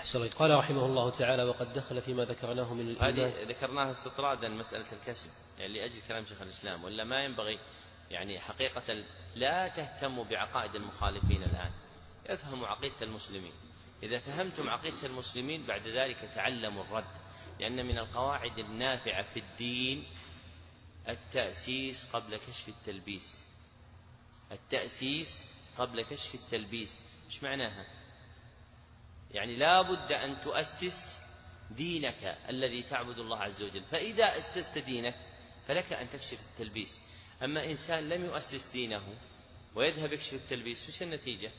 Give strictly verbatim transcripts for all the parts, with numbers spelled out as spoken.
أحسن. قال رحمه الله تعالى: وقد دخل فيما ذكرناه من الإيمان. هذه ذكرناها استطرادا مسألة الكسب، يعني لأجل كلام شيخ الإسلام، ولا ما ينبغي يعني حقيقة لا تهتموا بعقائد المخالفين الآن، افهموا عقيدة المسلمين. إذا فهمتم عقيدة المسلمين بعد ذلك تعلموا الرد، لأن من القواعد النافعة في الدين التأسيس قبل كشف التلبيس. التأسيس قبل كشف التلبيس إيش معناها؟ يعني لا بد أن تؤسس دينك الذي تعبد الله عز وجل، فإذا أسست دينك فلك أن تكشف التلبيس. أما إنسان لم يؤسس دينه ويذهب يكشف التلبيس، وش النتيجة؟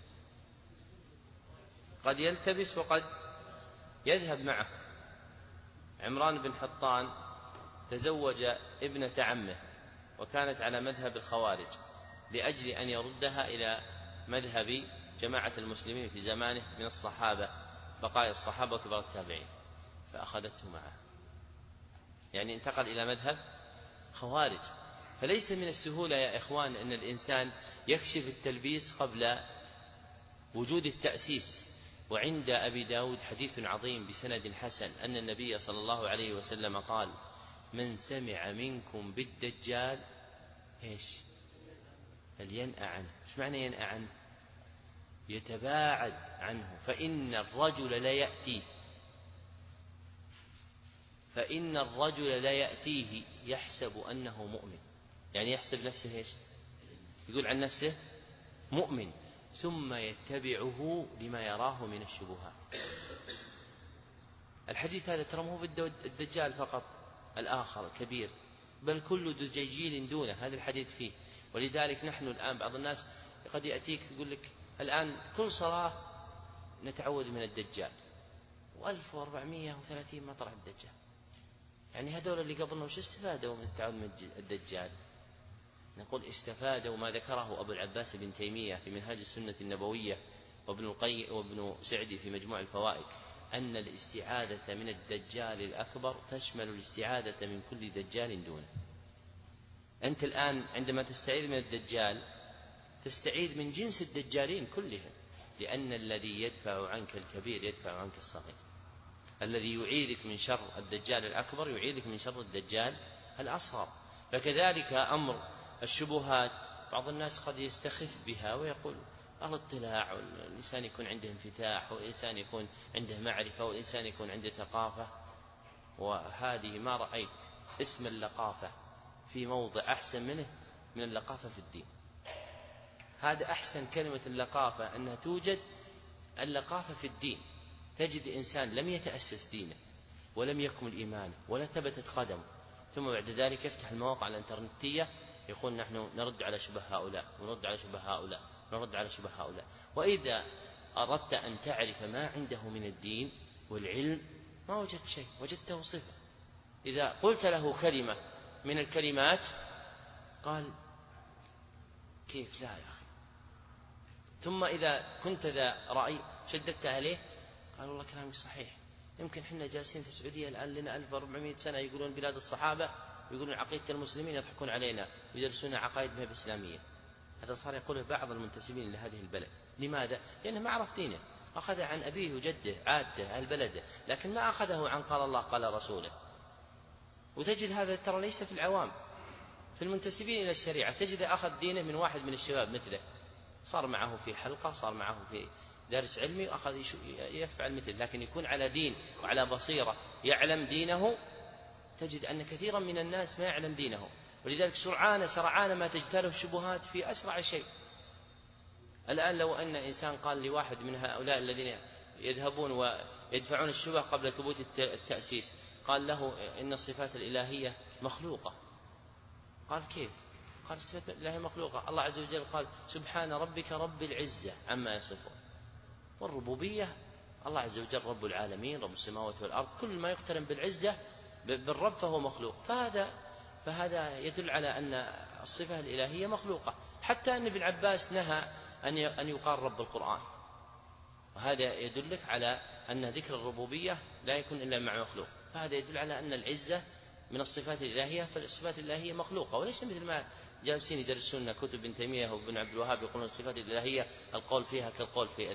قد يلتبس وقد يذهب معه. عمران بن حطان تزوج ابنة عمه وكانت على مذهب الخوارج لأجل أن يردها إلى مذهب جماعة المسلمين في زمانه من الصحابة، بقايا الصحابة وكبار التابعين، فأخذته معه، يعني انتقل إلى مذهب خوارج. فليس من السهولة يا إخوان أن الإنسان يكشف التلبيس قبل وجود التأسيس. وعند أبي داود حديث عظيم بسند حسن أن النبي صلى الله عليه وسلم قال: من سمع منكم بالدجال إيش؟ فلينأ عنه. إيش معنى ينأ عنه؟ يتباعد عنه، فإن الرجل لا يأتيه فإن الرجل لا يأتيه يحسب أنه مؤمن، يعني يحسب نفسه إيش؟ يقول عن نفسه مؤمن، ثم يتبعه لما يراه من الشبهات. الحديث هذا ترى مو في الدجال فقط، الآخر كبير، بل كل دجيجيل دونه هذا الحديث فيه. ولذلك نحن الآن بعض الناس قد يأتيك يقول لك الآن كل صلاة نتعوذ من الدجال، وألف وأربعمائة وثلاثين مطرح الدجال. يعني هذول اللي قبلنا وش استفادوا من التعوذ من الدجال؟ نقول استفادوا ما ذكره أبو العباس بن تيمية في منهاج السنة النبوية وابن القيم وابن سعدي في مجموع الفوائد، أن الاستعاذة من الدجال الأكبر تشمل الاستعاذة من كل دجال دونه. أنت الآن عندما تستعيذ من الدجال تستعيذ من جنس الدجالين كلهم، لأن الذي يدفع عنك الكبير يدفع عنك الصغير. الذي يعيذك من شر الدجال الأكبر يعيذك من شر الدجال الأصغر. فكذلك أمر الشبهات، بعض الناس قد يستخف بها ويقول الاطلاع، والإنسان يكون عنده انفتاح، والإنسان يكون عنده معرفة، والإنسان يكون عنده ثقافة. وهذه ما رأيت اسم اللقافة في موضع أحسن منه من اللقافة في الدين. هذا أحسن كلمة اللقافة أنها توجد، اللقافة في الدين. تجد إنسان لم يتأسس دينه ولم يكمل إيمانه ولا ثبتت قدمه، ثم بعد ذلك يفتح المواقع الإنترنتية يقول نحن نرد على شبه هؤلاء ونرد على شبه هؤلاء نرد على شبه هؤلاء. وإذا أردت أن تعرف ما عنده من الدين والعلم ما وجدت شيء، وجدته صفة. إذا قلت له كلمة من الكلمات قال كيف لا يا أخي، ثم إذا كنت ذا رأي شددت عليه قال والله كلامك صحيح، يمكن حنا جالسين في السعودية الآن لنا ألف وأربعمائة سنة يقولون بلاد الصحابة، يقولون عقيدة المسلمين، يضحكون علينا ويدرسون عقائد مذهب إسلامية. هذا صار يقوله بعض المنتسبين لهذه البلد. لماذا؟ لأنه ما عرف دينه، أخذ عن أبيه وجده عادته أهل بلده، لكن ما أخذه عن قال الله قال رسوله. وتجد هذا ترى ليس في العوام، في المنتسبين إلى الشريعة تجد أخذ دينه من واحد من الشباب مثله، صار معه في حلقة، صار معه في درس علمي، وأخذ يفعل مثل، لكن يكون على دين وعلى بصيرة يعلم دينه. تجد أن كثيرا من الناس ما يعلم دينه، ولذلك سرعان سرعان ما تجتاله الشبهات في أسرع شيء. الآن لو أن إنسان قال لواحد من هؤلاء الذين يذهبون ويدفعون الشبه قبل ثبوت التأسيس، قال له إن الصفات الإلهية مخلوقة، قال كيف؟ قال الصفات الإلهية مخلوقة، الله عز وجل قال سبحان ربك رب العزة عما يصفون، والربوبية الله عز وجل رب العالمين رب السماوات والأرض، كل ما يقترن بالعزة بالرب فهو مخلوق. فهذا فهذا يدل على أن الصفة الإلهية مخلوقة، حتى أن ابن عباس نهى أن يقال رب القرآن، وهذا يدلك على أن ذكر الربوبية لا يكون إلا مع مخلوق. فهذا يدل على أن العزة من الصفات الإلهية، فالصفات الإلهية مخلوقة، وليس مثل ما جالسين يدرسون كتب ابن تيمية وابن عبد الوهاب يقولون الصفات الإلهية القول فيها كالقول في الذات.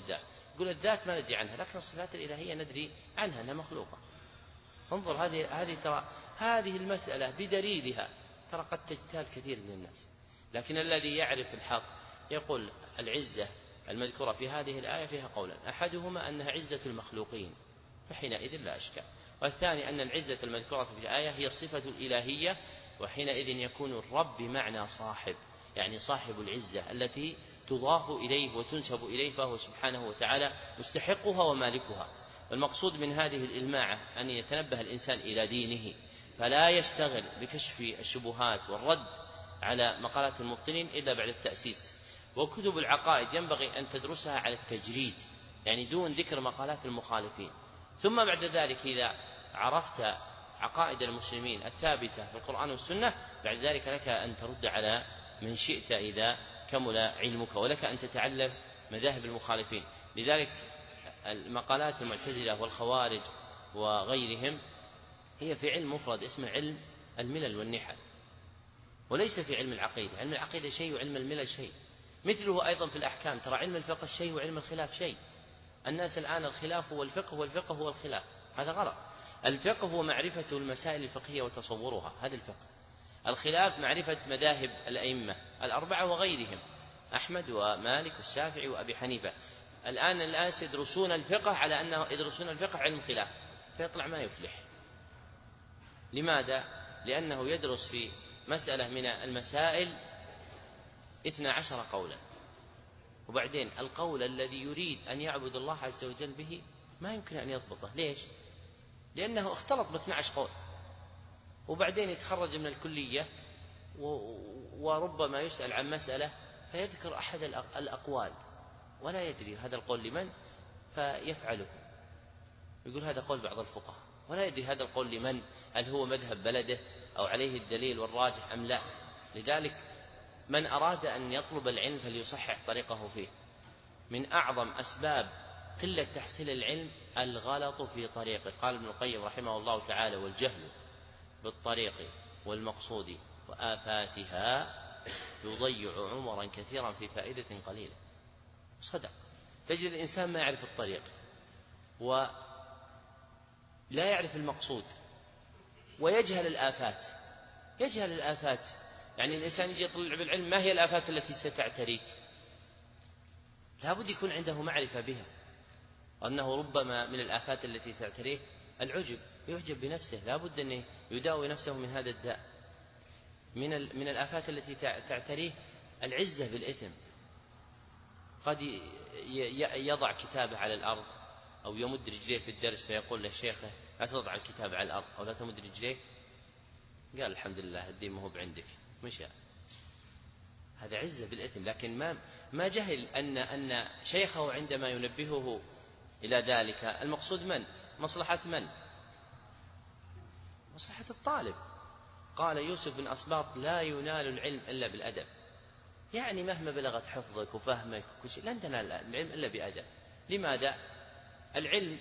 يقول الذات ما ندري عنها، لكن الصفات الإلهية ندري عنها أنها مخلوقة. انظر هذه هذه ترى هذه المسألة بدليلها ترى قد تجتال كثير من الناس، لكن الذي يعرف الحق يقول العزة المذكورة في هذه الآية فيها قولا، أحدهما أنها عزة المخلوقين فحينئذ لا أشكال، والثاني أن العزة المذكورة في الآية هي الصفة الإلهية، وحينئذ يكون الرب بمعنى صاحب، يعني صاحب العزة التي تضاف إليه وتنسب إليه، فهو سبحانه وتعالى مستحقها ومالكها. والمقصود من هذه الإلماعة أن يتنبه الإنسان إلى دينه، فلا يشتغل بكشف الشبهات والرد على مقالات المبطلين إلا بعد التأسيس. وكتب العقائد ينبغي أن تدرسها على التجريد، يعني دون ذكر مقالات المخالفين، ثم بعد ذلك إذا عرفت عقائد المسلمين الثابتة في القرآن والسنة بعد ذلك لك أن ترد على من شئت إذا كمل علمك، ولك أن تتعلم مذاهب المخالفين. لذلك المقالات المعتزلة والخوارج وغيرهم هي في علم مفرد اسمه علم الملل والنحل، وليس في علم العقيدة. علم العقيدة شيء وعلم الملل شيء، مثله أيضا في الأحكام، ترى علم الفقه شيء وعلم الخلاف شيء. الناس الآن الخلاف هو الفقه والفقه هو الخلاف، هذا غلط. الفقه هو معرفة المسائل الفقهية وتصورها، هذا الفقه. الخلاف معرفة مذاهب الأئمة الأربعة وغيرهم، أحمد ومالك والشافعي وأبي حنيفة. الآن الناس يدرسون الفقه على أنه يدرسون الفقه علم خلاف، فيطلع ما يفلح. لماذا؟ لأنه يدرس في مسألة من المسائل اثنا عشر قولا، وبعدين القول الذي يريد أن يعبد الله عز وجل به ما يمكن أن يضبطه. ليش؟ لأنه اختلط باثنى عشر قول، وبعدين يتخرج من الكلية وربما يسأل عن مسألة فيذكر أحد الأقوال ولا يدري هذا القول لمن فيفعله، يقول هذا قول بعض الفقهاء، ولا يدري هذا القول لمن، هل هو مذهب بلده أو عليه الدليل والراجح أم لا. لذلك من أراد أن يطلب العلم فليصحح طريقه فيه. من أعظم أسباب قلة تحصيل العلم الغلط في طريقه. قال ابن القيم رحمه الله تعالى: والجهل بالطريق والمقصود وآفاتها يضيع عمرا كثيرا في فائدة قليلة. صدق. تجد الإنسان ما يعرف الطريق ولا يعرف المقصود ويجهل الآفات، يجهل الآفات. يعني الإنسان يجي يطلع بالعلم، ما هي الآفات التي ستعتريك؟ لا بد يكون عنده معرفة بها، أنه ربما من الآفات التي تعتريه العجب، يعجب بنفسه، لا بد أن يداوي نفسه من هذا الداء. من من الآفات التي تعتريه العزة بالإثم، قد يضع كتابه على الأرض أو يمد رجليه في الدرس فيقول لشيخه: لا تضع الكتاب على الأرض أو لا تمد رجليك. قال: الحمد لله الدين ما هو بعندك، مشى. هذا عزة بالإثم، لكن ما ما جهل أن أن شيخه عندما ينبهه إلى ذلك المقصود من؟ مصلحة من؟ مصلحة الطالب. قال يوسف بن أسباط: لا ينال العلم إلا بالأدب. يعني مهما بلغت حفظك وفهمك وكل شيء لن تنال العلم إلا بأدب. لماذا؟ العلم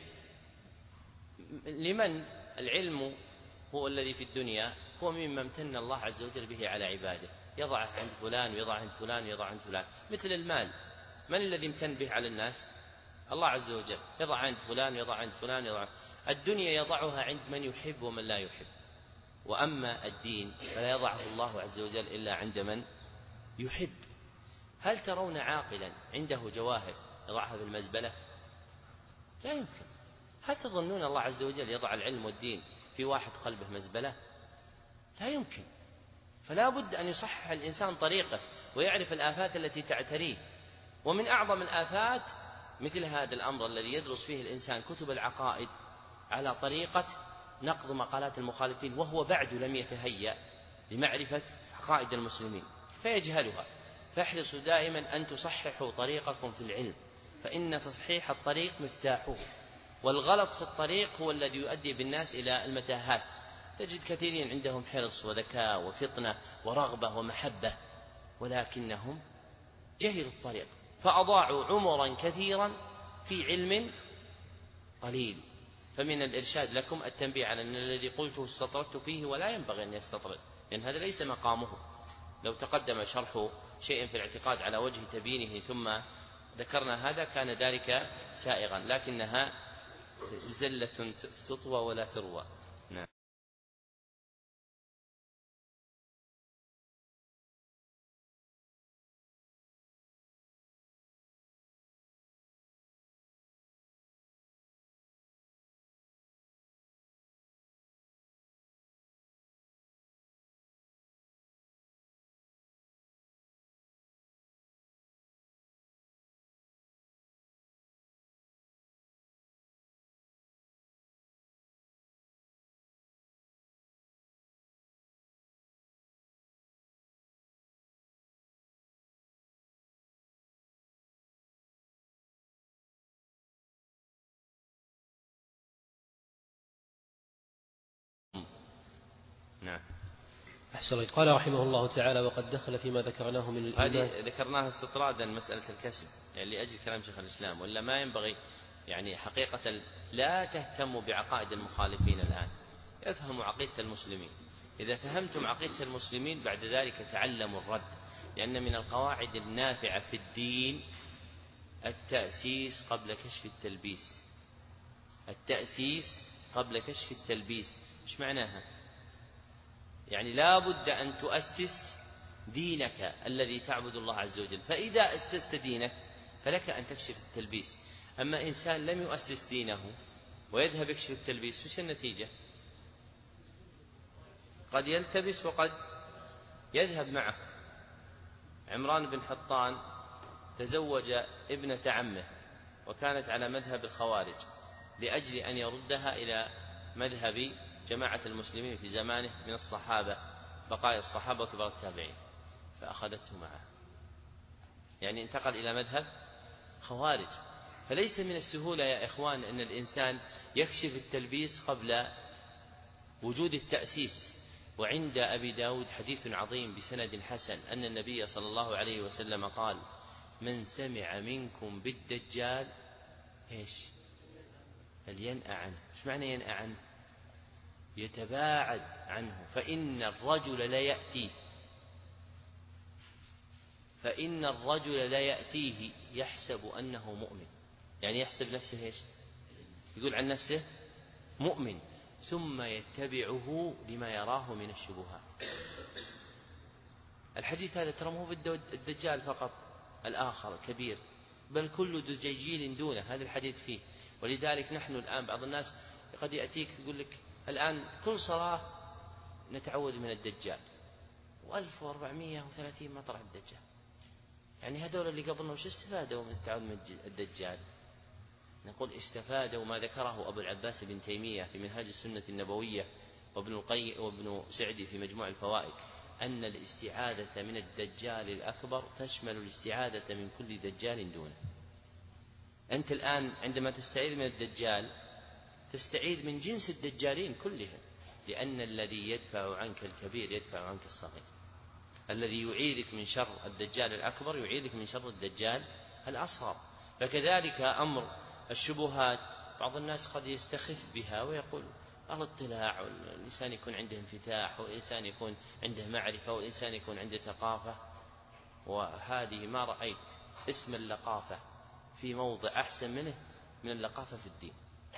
لمن؟ العلم هو الذي في الدنيا هو مما امتن الله عز وجل به على عباده، يضع عند فلان ويضع عند فلان ويضع عند فلان. مثل المال، من الذي امتن به على الناس؟ الله عز وجل، يضع عند فلان ويضع عند فلان ويضع. الدنيا يضعها عند من يحب ومن لا يحب، وأما الدين فلا يضعه الله عز وجل إلا عند من يحب. هل ترون عاقلا عنده جواهر يضعها في المزبلة؟ لا يمكن. هل تظنون الله عز وجل يضع العلم والدين في واحد قلبه مزبلة؟ لا يمكن. فلا بد أن يصحح الإنسان طريقه ويعرف الآفات التي تعتريه. ومن أعظم الآفات مثل هذا الأمر الذي يدرس فيه الإنسان كتب العقائد على طريقة نقض مقالات المخالفين، وهو بعد لم يتهيأ لمعرفة عقائد المسلمين فيجهلها. فاحرصوا دائما أن تصححوا طريقكم في العلم، فإن تصحيح الطريق مفتاحه، والغلط في الطريق هو الذي يؤدي بالناس إلى المتاهات. تجد كثيرين عندهم حرص وذكاء وفطنة ورغبة ومحبة، ولكنهم جهلوا الطريق فأضاعوا عمرا كثيرا في علم قليل. فمن الإرشاد لكم التنبيه على أن الذي قلته استطردت فيه ولا ينبغي أن يستطرد، لأن هذا ليس مقامه. لو تقدم شرح شيء في الاعتقاد على وجه تبيينه ثم ذكرنا هذا كان ذلك سائغا، لكنها زلة تطوى ولا تروى. نعم. نعم. أحسن. قال رحمه الله تعالى: وقد دخل فيما ذكرناه من الإيمان. هذه ذكرناها استطرادا مسألة الكسب، يعني لأجل كلام شيخ الإسلام، ولا ما ينبغي يعني حقيقة لا تهتموا بعقائد المخالفين الآن، افهموا عقيدة المسلمين. إذا فهمتم عقيدة المسلمين بعد ذلك تعلموا الرد، لأن من القواعد النافعة في الدين التأسيس قبل كشف التلبيس. التأسيس قبل كشف التلبيس إيش معناها؟ يعني لا بد أن تؤسس دينك الذي تعبد الله عز وجل، فإذا أسست دينك فلك أن تكشف التلبيس. أما إنسان لم يؤسس دينه ويذهب يكشف التلبيس، وش النتيجة؟ قد يلتبس وقد يذهب معه. عمران بن حطان تزوج ابنة عمه وكانت على مذهب الخوارج، لأجل أن يردها إلى مذهب جماعة المسلمين في زمانه من الصحابة، بقايا الصحابة وكبار التابعين، فأخذته معه، يعني انتقل إلى مذهب خوارج. فليس من السهولة يا إخوان أن الإنسان يكشف التلبيس قبل وجود التأسيس. وعند أبي داود حديث عظيم بسند حسن أن النبي صلى الله عليه وسلم قال: من سمع منكم بالدجال إيش؟ فلينأ عنه. إيش معنى ينأ عنه؟ يتباعد عنه، فإن الرجل لا يأتيه فإن الرجل لا يأتيه يحسب أنه مؤمن، يعني يحسب نفسه إيش؟ يقول عن نفسه مؤمن، ثم يتبعه لما يراه من الشبهات. الحديث هذا ترى مو بالدجال فقط الآخر كبير، بل كل دجيجيل دونه هذا الحديث فيه. ولذلك نحن الآن بعض الناس قد يأتيك يقول لك الآن كل صلاة نتعوذ من الدجال، وألف وأربعمائة وثلاثين مطرح الدجال. يعني هذول اللي قبلنا وش استفادوا من التعوذ من الدجال؟ نقول استفادوا ما ذكره أبو العباس بن تيمية في منهاج السنة النبوية، وابن القيم وابن سعدي في مجموع الفوائد، أن الاستعاذة من الدجال الأكبر تشمل الاستعاذة من كل دجال دونه. أنت الآن عندما تستعيذ من الدجال تستعيذ من جنس الدجالين كلهم، لأن الذي يدفع عنك الكبير يدفع عنك الصغير. الذي يعيذك من شر الدجال الأكبر يعيذك من شر الدجال الأصغر. فكذلك أمر الشبهات، بعض الناس قد يستخف بها ويقول الاطلاع، والإنسان يكون عنده انفتاح، والإنسان يكون عنده معرفة، والإنسان يكون عنده ثقافة. وهذه ما رأيت اسم اللقافة في موضع أحسن منه من اللقافة في الدين.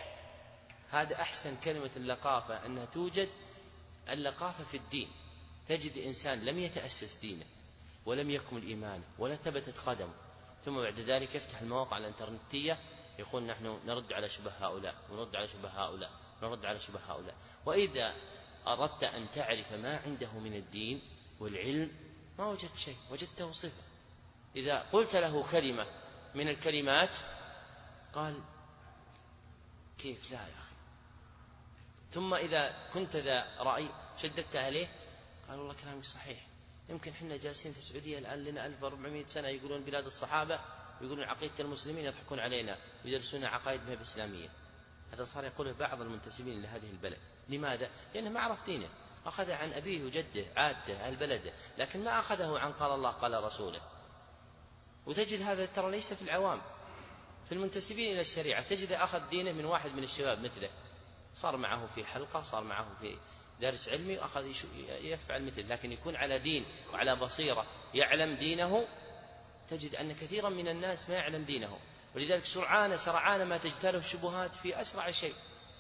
هذا أحسن كلمة اللقافة أنها توجد اللقافة في الدين. تجد إنسان لم يتأسس دينه ولم يكمل إيمانه ولا ثبتت قدمه، ثم بعد ذلك يفتح المواقع الإنترنتية يقول نحن نرد على شبه هؤلاء ونرد على شبه هؤلاء نرد على شبه هؤلاء. وإذا أردت أن تعرف ما عنده من الدين والعلم ما وجدت شيء، وجدته صفة. إذا قلت له كلمة من الكلمات قال كيف لا يا أخي، ثم إذا كنت ذا رأي شددت عليه قال والله كلامك صحيح، يمكن حنا جالسين في السعودية الآن لنا ألف وأربعمائة سنة يقولون بلاد الصحابة، يقولون عقيدة المسلمين، يضحكون علينا ويدرسون عقائد ما بإسلامية. هذا صار يقوله بعض المنتسبين لهذه البلد. لماذا؟ لأنه ما عرف دينه، أخذ عن أبيه وجده عادته أهل بلده، لكن ما أخذه عن قال الله قال رسوله. وتجد هذا ترى ليس في العوام، في المنتسبين إلى الشريعة تجد أخذ دينه من واحد من الشباب مثله، صار معه في حلقة، صار معه في درس علمي، وأخذ يفعل مثل، لكن يكون على دين وعلى بصيرة يعلم دينه تجد أن كثيرا من الناس ما يعلم دينه، ولذلك سرعان سرعان ما تجتاله الشبهات في أسرع شيء.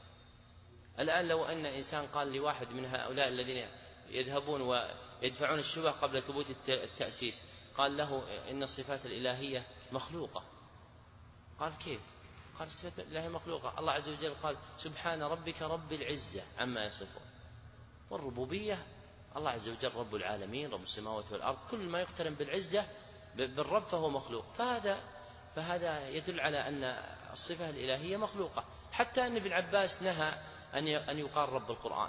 الآن لو أن إنسان قال لواحد من هؤلاء الذين يذهبون ويدفعون الشبه قبل ثبوت التأسيس، قال له إن الصفات الإلهية مخلوقة، قال كيف؟ قال الصفات الإلهية مخلوقة، الله عز وجل قال سبحان ربك رب العزة عما يصفون، والربوبية الله عز وجل رب العالمين رب السماوات والأرض، كل ما يقترن بالعزة بالرب فهو مخلوق. فهذا فهذا يدل على أن الصفة الإلهية مخلوقة. حتى أن ابن عباس نهى أن يقال رب القرآن،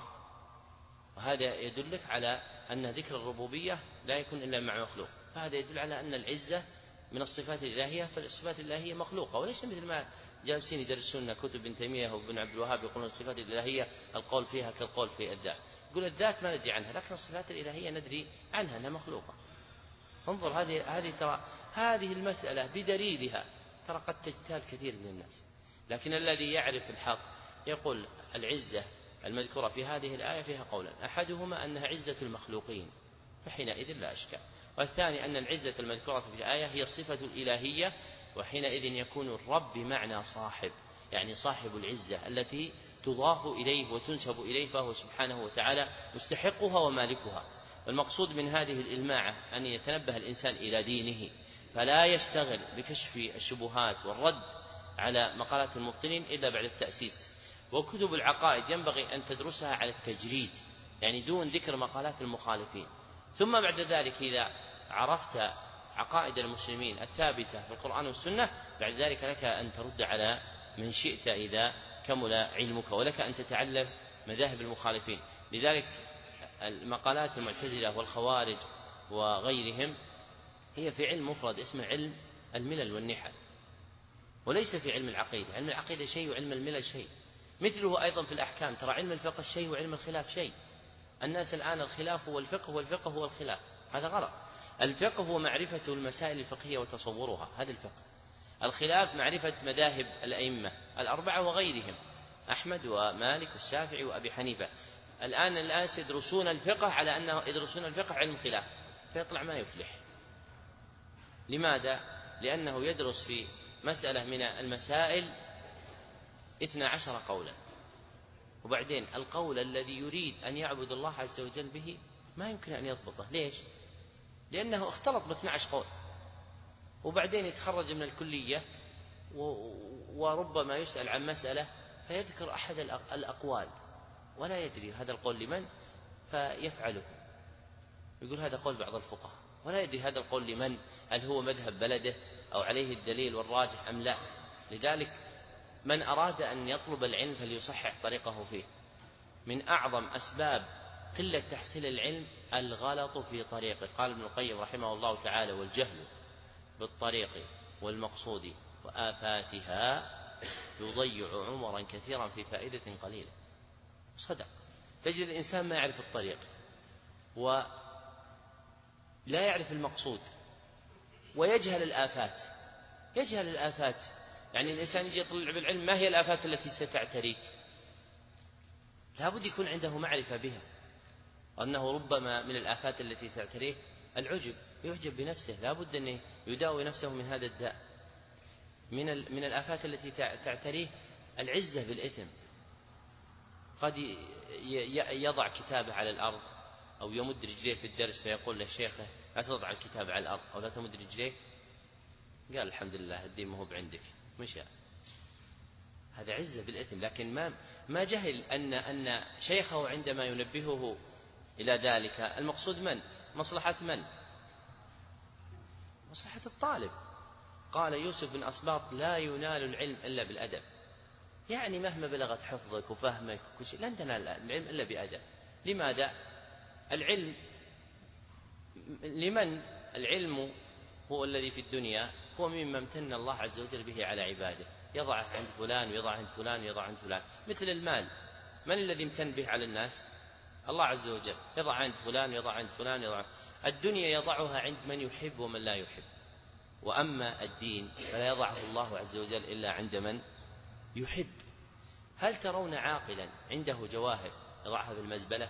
وهذا يدلك على أن ذكر الربوبية لا يكون إلا مع مخلوق. فهذا يدل على أن العزة من الصفات الإلهية، فالصفات الإلهية مخلوقة، وليس مثل ما جالسين يدرسون كتب ابن تيمية وابن عبد الوهاب يقولون الصفات الإلهية القول فيها كالقول في الذات. يقول الذات ما ندري عنها، لكن الصفات الإلهية ندري عنها أنها مخلوقة. انظر هذه هذه ترى هذه المسألة بدليلها ترى قد تجتال كثير من الناس، لكن الذي يعرف الحق يقول العزة المذكورة في هذه الآية فيها قولا، أحدهما أنها عزة المخلوقين فحينئذ لا أشكال، والثاني أن العزة المذكورة في الآية هي الصفة الإلهية، وحينئذ يكون الرب بمعنى صاحب، يعني صاحب العزة التي تضاف إليه وتنسب إليه، فهو سبحانه وتعالى مستحقها ومالكها. والمقصود من هذه الإلماعة أن يتنبه الإنسان إلى دينه، فلا يشتغل بكشف الشبهات والرد على مقالات المبطلين إلا بعد التأسيس. وكتب العقائد ينبغي أن تدرسها على التجريد، يعني دون ذكر مقالات المخالفين، ثم بعد ذلك إذا عرفت عقائد المسلمين الثابتة في القرآن والسنة بعد ذلك لك أن ترد على من شئت إذا كمل علمك، ولك أن تتعلم مذاهب المخالفين. لذلك المقالات المعتزلة والخوارج وغيرهم هي في علم مفرد اسمه علم الملل والنحل، وليس في علم العقيدة. علم العقيدة شيء وعلم الملل شيء، مثله أيضا في الأحكام، ترى علم الفقه شيء وعلم الخلاف شيء. الناس الآن الخلاف هو الفقه والفقه هو الخلاف، هذا غلط. الفقه هو معرفة المسائل الفقهية وتصورها، هذا الفقه. الخلاف معرفة مذاهب الأئمة الأربعة وغيرهم، أحمد ومالك والشافعي وأبي حنيفة. الآن الناس يدرسون الفقه على أنه يدرسون الفقه علم خلاف، فيطلع ما يفلح. لماذا؟ لأنه يدرس في مسألة من المسائل اثنا عشر قولا، وبعدين القول الذي يريد أن يعبد الله عز وجل به ما يمكن أن يضبطه. ليش؟ لأنه اختلط باثنى عشر قول، وبعدين يتخرج من الكلية وربما يسأل عن مسألة فيذكر أحد الأقوال ولا يدري هذا القول لمن، فيفعله، يقول هذا قول بعض الفقهاء، ولا يدري هذا القول لمن، هل هو مذهب بلده أو عليه الدليل والراجح أم لا. لذلك من أراد أن يطلب العلم فليصحح طريقه فيه. من أعظم أسباب قلة تحصيل العلم الغلط في طريقه. قال ابن القيم رحمه الله تعالى: والجهل بالطريق والمقصود وآفاتها يضيع عمرا كثيرا في فائدة قليلة. صدق. تجد الإنسان ما يعرف الطريق ولا يعرف المقصود ويجهل الآفات، يجهل الآفات. يعني الإنسان يجي يطلع بالعلم، ما هي الآفات التي ستعتريك؟ لا بد يكون عنده معرفة بها، وأنه ربما من الآفات التي تعتريه العجب، يعجب بنفسه، لا بد أن يداوي نفسه من هذا الداء. من من الآفات التي تعتريه العزة بالإثم، قد يضع كتابه على الأرض أو يمد رجليه في الدرس فيقول لشيخه: لا تضع الكتاب على الأرض أو لا تمد رجليك. قال: الحمد لله الدين ما هو بعندك، مشى. هذا عزة بالإثم، لكن ما ما جهل أن أن شيخه عندما ينبهه إلى ذلك المقصود من؟ مصلحة من؟ مصلحة الطالب. قال يوسف بن أسباط: لا ينال العلم إلا بالأدب. يعني مهما بلغت حفظك وفهمك وكل شيء لن تنال العلم إلا بأدب. لماذا؟ العلم لمن؟ العلم هو الذي في الدنيا هو مما امتن الله عز وجل به على عباده، يضع عند فلان ويضع عند فلان ويضع عند فلان. مثل المال، من الذي امتن به على الناس؟ الله عز وجل، يضع عند فلان ويضع عند فلان يضع. الدنيا يضعها عند من يحب ومن لا يحب، وأما الدين فلا يضعه الله عز وجل إلا عند من يحب. هل ترون عاقلا عنده جواهر يضعها في المزبلة؟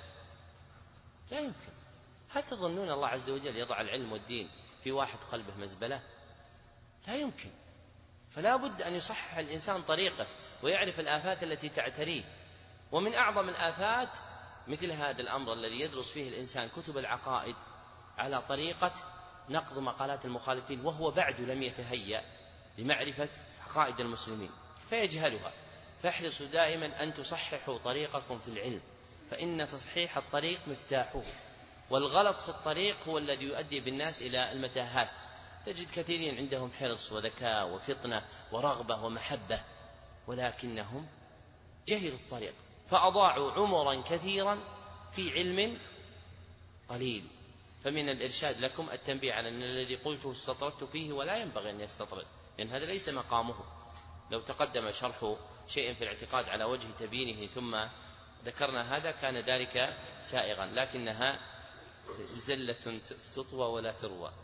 لا يمكن. هل تظنون الله عز وجل يضع العلم والدين في واحد قلبه مزبلة؟ لا يمكن. فلا بد أن يصحح الإنسان طريقه ويعرف الآفات التي تعتريه. ومن أعظم الآفات مثل هذا الأمر الذي يدرس فيه الإنسان كتب العقائد على طريقة نقض مقالات المخالفين وهو بعد لم يتهيأ لمعرفة عقائد المسلمين فيجهلها. فاحرصوا دائما أن تصححوا طريقكم في العلم، فإن تصحيح الطريق مفتاحه، والغلط في الطريق هو الذي يؤدي بالناس إلى المتاهات. تجد كثيرين عندهم حرص وذكاء وفطنة ورغبة ومحبة، ولكنهم جهلوا الطريق فأضاعوا عمرا كثيرا في علم قليل. فمن الإرشاد لكم التنبيه على أن الذي قلته استطردت فيه ولا ينبغي أن يستطرد، لأن هذا ليس مقامه. لو تقدم شرح شيء في الاعتقاد على وجه تبيينه ثم ذكرنا هذا كان ذلك سائغا، لكنها زلة تطوى ولا تروى.